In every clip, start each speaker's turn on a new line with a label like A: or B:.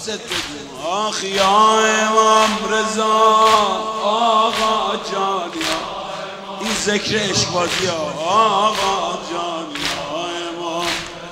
A: بگو آخ یا امام رضا آقا جان این ذکر عشق بازی آقا جان یا امام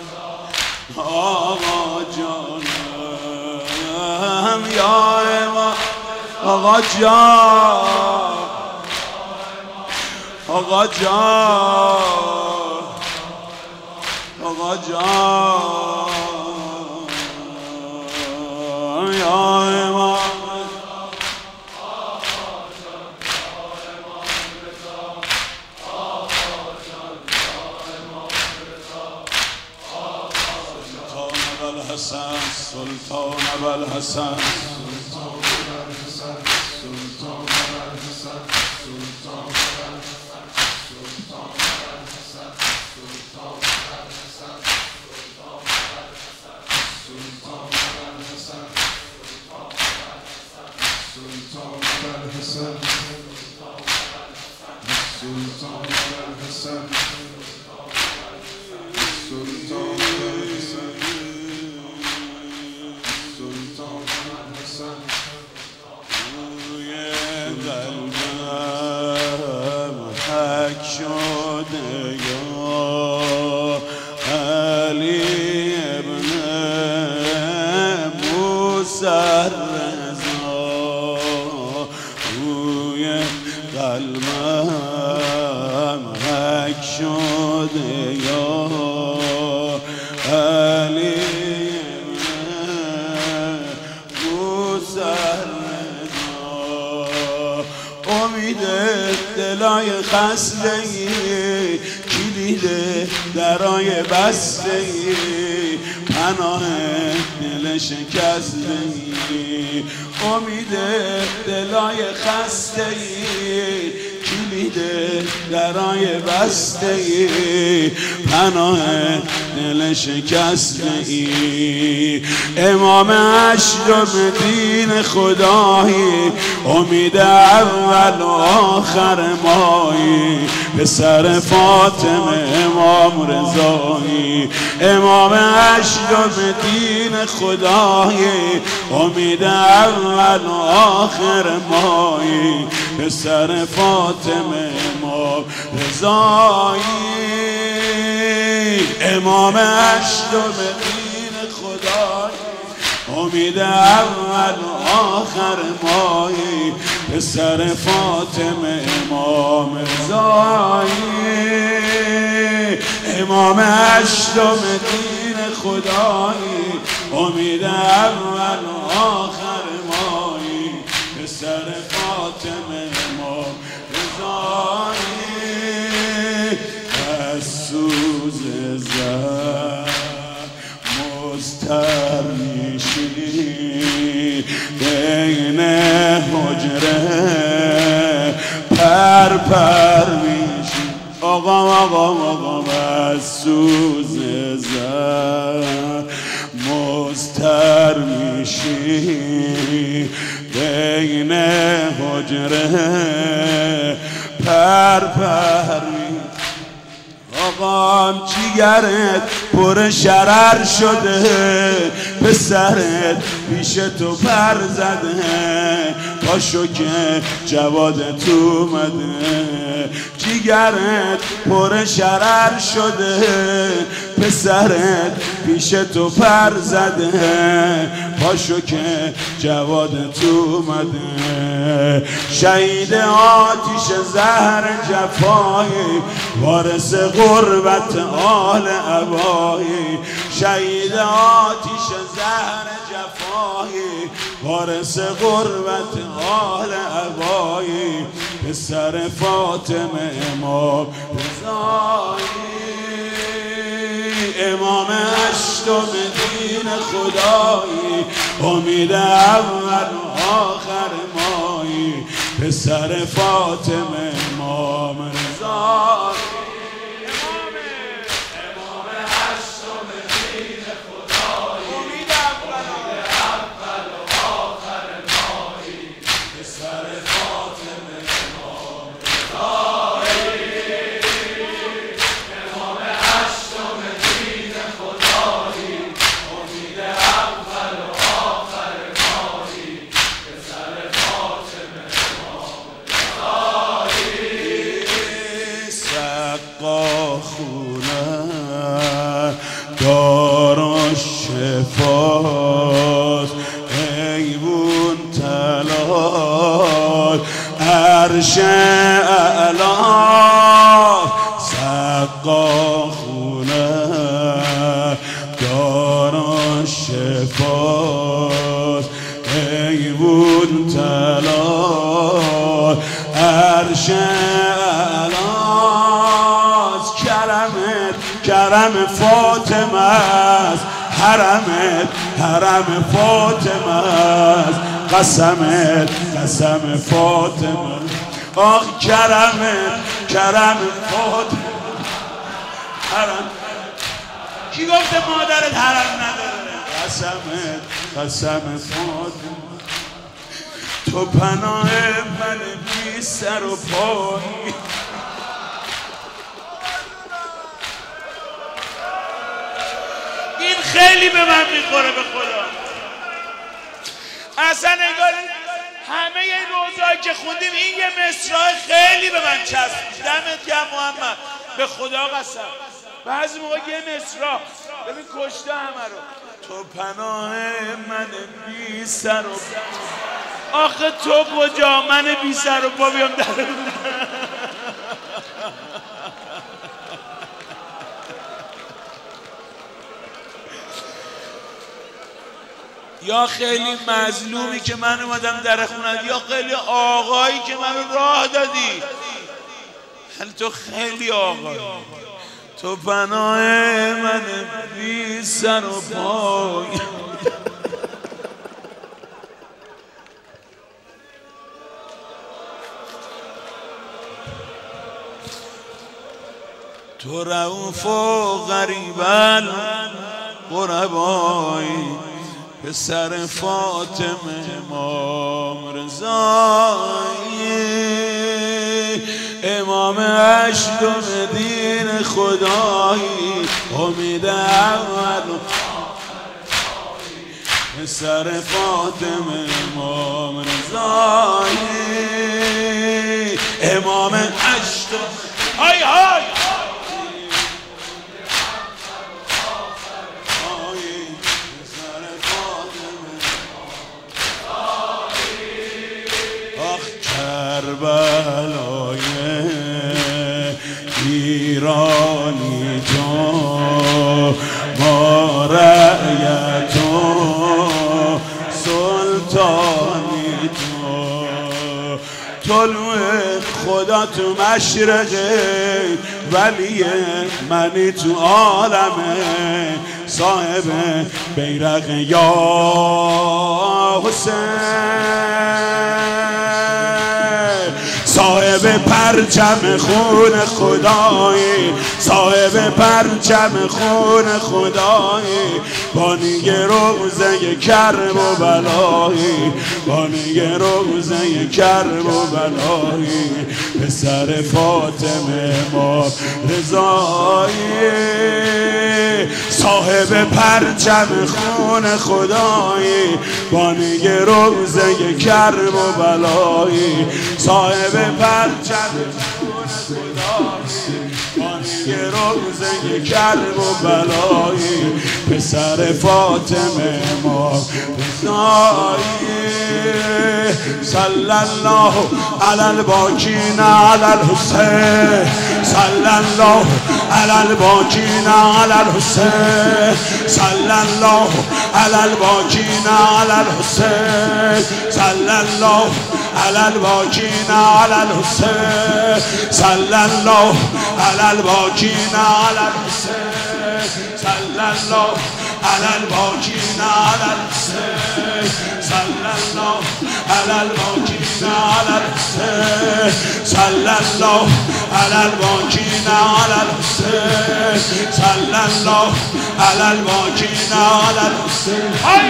A: آقا جان یا امام آقا جان آقا جان آقا جان یا امام سلطان ابوالحسن شده یا علی ابن موسی رضا روی قلبم حک شده یا علی ابن موسی رضا امید دلای خسته ای کلید درای بسته ای پناه دل شکسته ای امید دلای خسته ای کلید درای بسته ای پناه دل شکسته ای امام اشرم دین خدایی امید اول و آخر مایی پسر فاطمه امام رضایی امام اشرم دین خدایی امید اول و آخر مایی پسر فاطمه امام رضایی امام اشرم دین خدایی امید اول و آخر مایی پسر فاطمه امام رضایی امام اشرم دین خدایی امید اول و آخر مایی پسر فاطمه امام رضایی از سوز زد مضطر میشی بین حجره پر میشی آقا از سوز زد مضطر میشی بین حجره پر میشی آقام جیگرت پر شرر شده پسرت پیش تو پر زده پاشو که جوادت اومده جیگرت پر شرر شده پسرت پیش تو پر زده پاشو که جوادت اومده شهید آتیش زهر جفایی وارث غربت آل عبایی شهید آتیش زهر جفایی وارث غربت آل عبایی پسر فاطمه امام رضایی امام اشرم دین خدایی امید اول و آخر مایی پسر فاطمه امام رضایی خونه دار و شفاست ایوون تلال عرش اعلا سقا خونه دار و شفاست ایوون تلال عرش اعلاست کرم فاطمه است حرم فاطمه است قسم فاطمه آخ کرم فاطمه حرم کی گفته مادرت حرم نداره قسم فاطمه تو پناه من بی سر و پایی این خیلی به من میخوره به خدا. اصلا انگار همه این روزایی که خوندیم این یه مصرع خیلی به من چسبید. دمت گرم محمد، به خدا قسم. بعضی موقع یه مصرع ببین کشته همه رو. تو پناه من بی سر و آخه تو کجا من بی سر و پا بیام در یا خیلی مظلومی که من اومدم در خونت، یا خیلی آقایی که من راه دادی. تو خیلی آقایی، تو پناه من بی سر و پای. تو رؤوف و غریب الغربایی پسر فاطمه امام رضایی امام هشتم دین خدایی امید اول پسر فاطمه امام رضایی امام هشتم های های کربلای ایرانی تو ما رعیت و سلطانی تو طلوع خدا تو مشرقه ولی منی تو عالمه صاحب بیرق یا حسین صاحب پرچم خون خدایی صاحب پرچم خون خدایی بانی روزه کرب و بلایی بانی روزه کرب و بلایی پسر فاطمه ما رضایی صاحب پرچم خون خدایی بانی روزه کرب و بلایی صاحب پرچم خون خدایی بانی روزه کرب و بلایی پسر فاطمه ما رضایی صلی الله علی الباکین علی الحسین صلی الله علی الباکین علی الحسین صلی الله علی الباکین علی الحسین صلی الله علی الباکین علی الحسین صلی الله علی الباکین علی الحسین صلی الله علی الباکین علی الحسین صلی الله علی الباکین علی الحسین صلی الله علی الباکین علی الحسین صلی الله علی الباکین علی الحسین های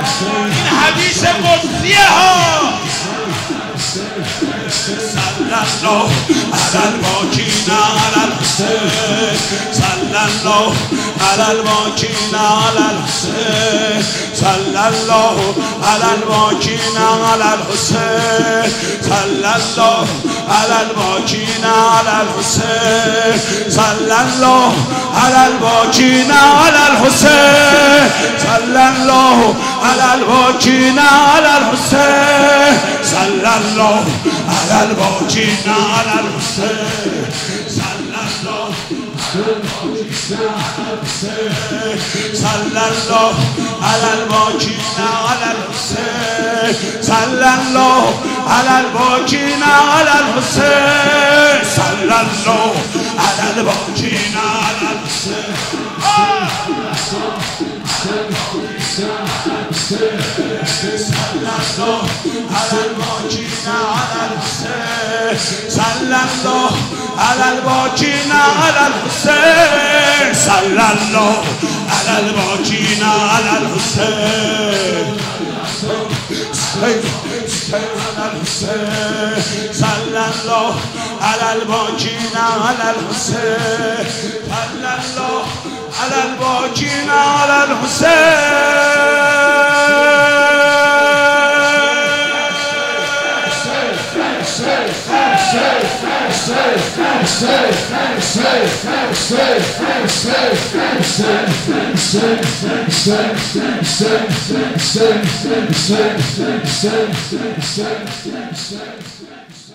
A: این حدیث قدسیه ها صلی الله
B: الله على الباكين على الحسين صلى الله على الباكين على الحسين صلى الله على الباكين على الحسين صلى الله على الباكين على الحسين صلى الله على الباكين على الحسين صلى الله على الباكين على الحسين صلى الله على الباكين على الحسين صلى الله صلى الله على الباكين على الحسين صلى الله على الباكين على الحسين صلى الله على الباكين على الحسين صلى الله على الباكين على الحسين صلى الله على الباكين على الحسين صلى الله على الباكين على الحسين صلى الله على الباكين على الحسين صلى الله على الباكين على الحسين